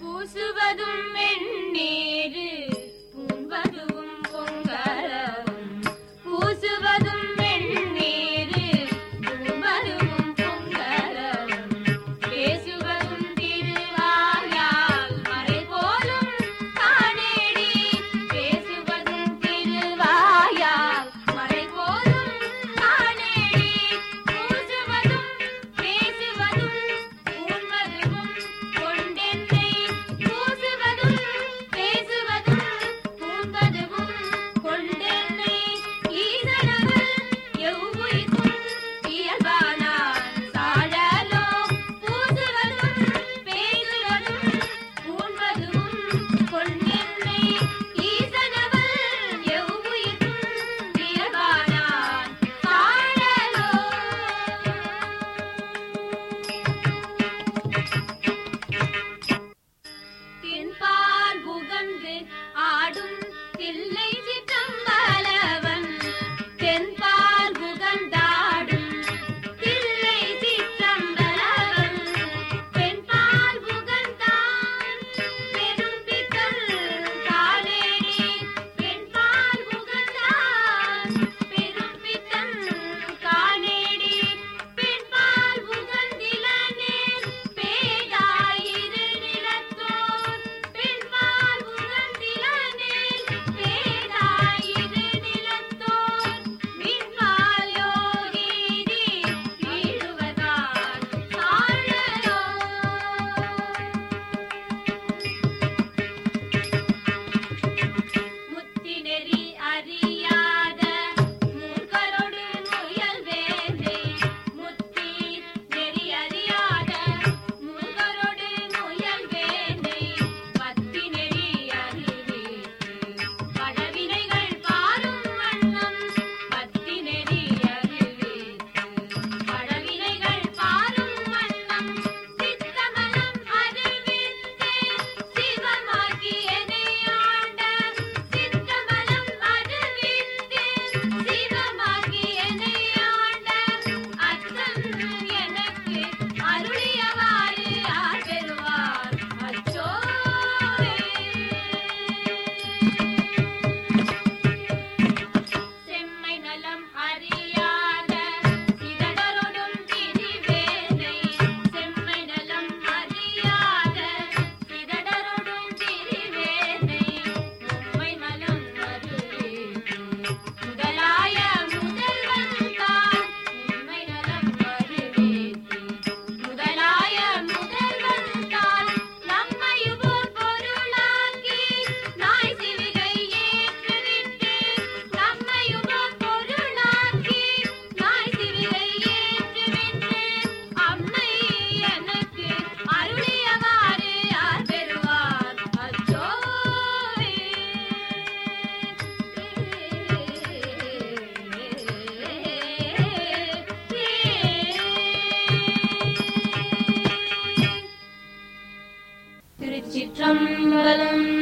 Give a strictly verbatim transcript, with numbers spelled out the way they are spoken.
பூசுவதும் வெண்ணீரு பூண்பதும் பொங்கலவும் பூசுவதும் வெண்ணீரு பூண்பதும் பொங்கலவும் பேசுவதும் திருவாயால் மறை போலும் காணேடி பேசுவதும் திருவாயால் மறை போலும் காணேடி பூசுவதும் பேசுவதும் பூண்பதும் கொண்டென்னை பூசுவதும் பேசுவதும் பூண்பதும் கொண்டென்னை ஈசனவள் எவ்வுயிர்க்கும் இயல்பானான் சாழலோ பூசுவதும் பேசுவதும் பூண்பதும் கொண்டென்னை ஈசனவள் எவ்வுயிர்க்கும் இயல்பானான் சாழலோ. தென்பால் புகந்து ஆடும் தில்லை சிற்றம்பலவன் தென்பால் புகந்தாடும் தில்லை சிற்றம்பலவன் பெண்பால் புகந்தான் பெரும் பித்தல் காணேடி பெண்பால் புகந்தான் பெரும் பித்தல் காணேடி பெண்பால் புகந்திலனேல் பேதாயிரு நிலத்தோர் பெண்பால் புகந்திலனேல் பேதாயிரு நிலத்தோர் மின்பால் யோகிதி வீழுவதால் சாழலோ. முத்தி நெறி அறியாத மூர்க்கரொடு முயல் வேந்தை முத்தி நெறி அறியாத மூர்க்கரொடு முயல் வேந்தை பத்தி நெறி அறிவித்து பழவினைகள் பாரும் வண்ணம் பத்தி நெறி அறிவித்து பழவினைகள் பாரும் வண்ணம் சித்தமலம் அறிவித்து சிவமாக்கி என்னை ஆண்ட சித்தமலம் அறிவித்து சிவமாக்கி என்னை ஆண்ட அத்தன் எனக்கு அருளியவாறு ஆர் பெறுவார் அச்சோவே. செம்மை நலம் அறியாத சிதடரொடும் திரிவேனை செம்மை நலம் அறியாத சிதடரொடும் திரிவேனை உம்மை மலம் அறிவித்து முதலாய முதல்வன் தான் உம்மை நலம் அறிவித்து முதலாய முதல்வன் தான் நம்மையுவோர் பொருளாக்கி நாய் சிவிகை ஏற்றுவித்து நம்மையுவோர் பொருளாக்கி நாய் சிவிகை ஏற்றுவித்து அம்மை எனக்கு அருளியவாறு ஆர் பெறுவார் அச்சோவே. திருச்சிற்றம்பலம்.